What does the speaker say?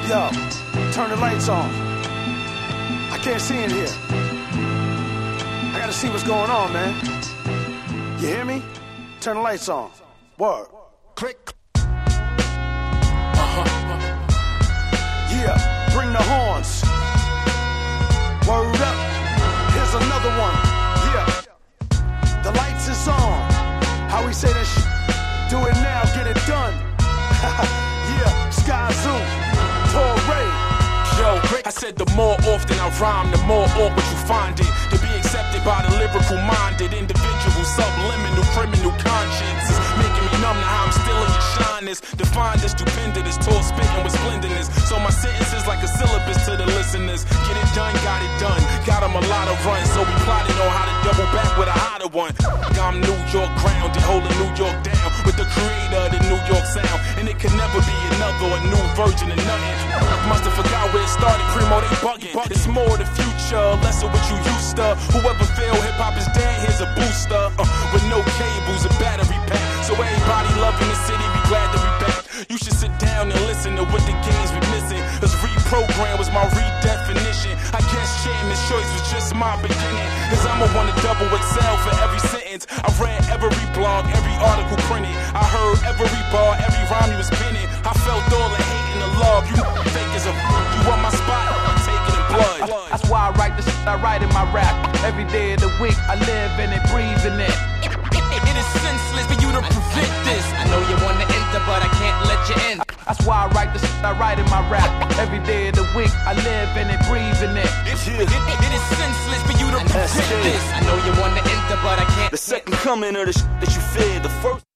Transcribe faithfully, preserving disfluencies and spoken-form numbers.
Yo, turn the lights on. I can't see in here. I gotta see what's going on, man. You hear me? Turn the lights on. Word. Click. Uh-huh. Yeah, bring the horns. Word up. Here's another one. Yeah. The lights is on. How we say that shit? Do it now, get it done. Yeah, Sky Zoo. Torre. Yo, I said the more often I rhyme, the more awkward you find it. To be accepted by the lyrical-minded individual, subliminal criminal consciences, making me numb to how I'm still in your shyness. Defined as stupendous, tall spitting with splendidness. So my sentence is like a syllabus to the listeners. Get it done, got it done. Got them a lot of runs, so we plotted on how to double back with a hotter one. I'm New York grounded, holding New York down with the creator of the New York sound. And it can never be another, a new version of nothing. Must have forgot where it started, Primo, they bugging. It's more the future, less of what you used to. Whoever feel hip-hop is dead, here's a booster. Uh, with no cables, a battery pack. So everybody loving the city, be glad to be back. You should sit down and listen to what the games we missing. Cause reprogram was my redefinition. I guess Chairman's Choice was just my beginning. Cause I'ma wanna double excel for every sentence. I read every blog, every article printed. I heard every bar, every rhyme you was spinning. I felt all the hate and the love. You fake as a you on my spot, I take it in blood. That's why I write the shit I write in my rap. Every day of the week I live in it, breathe in it. It is senseless for you to prevent this. I know you wanna enter, but I can't let you in. That's why I write the shit I write in my rap. Every day of the week I live in it, breathe in it. It, it, it is senseless for you to prevent this. I know you wanna enter, but I can't. The second coming of the shit that you fear. The first